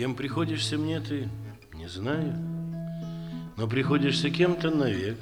Кем приходишься мне ты, не знаю, но приходишься кем-то навек.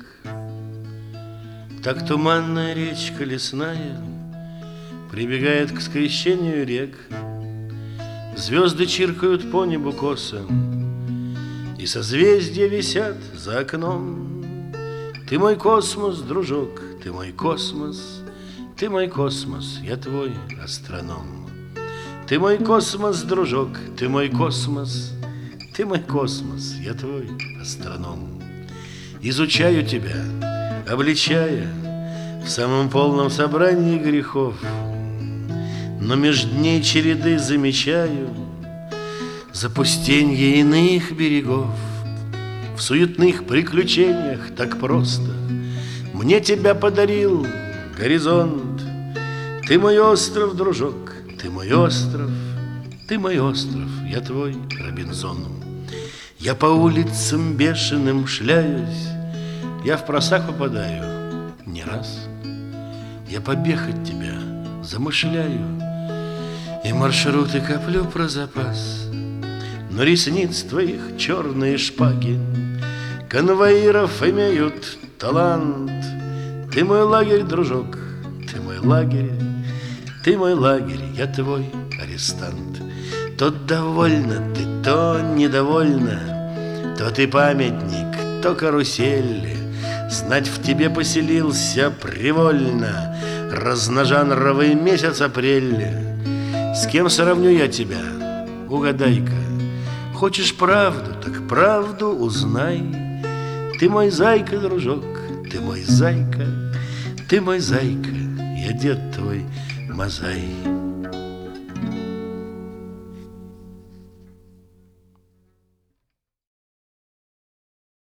Так туманная речка лесная прибегает к скрещению рек. Звезды чиркают по небу косо, и созвездия висят за окном. Ты мой космос, дружок, ты мой космос, ты мой космос, я твой астроном. Ты мой космос, дружок, ты мой космос, ты мой космос, я твой астроном. Изучаю тебя, обличая в самом полном собрании грехов, но меж дней череды замечаю запустенье иных берегов. В суетных приключениях так просто мне тебя подарил горизонт. Ты мой остров, дружок, ты мой остров, ты мой остров, я твой Робинзон. Я по улицам бешеным шляюсь, я в просак попадаю не раз. Я побег от тебя замышляю и маршруты коплю про запас. Но ресниц твоих черные шпаги конвоиров имеют талант. Ты мой лагерь, дружок, ты мой лагерь, ты мой лагерь, я твой арестант. То довольна ты, то недовольна, то ты памятник, то карусель. Знать в тебе поселился привольно разножанровый месяц апрель. С кем сравню я тебя, угадай-ка. Хочешь правду, так правду узнай. Ты мой зайка, дружок, ты мой зайка, ты мой зайка, я дед твой Мазай.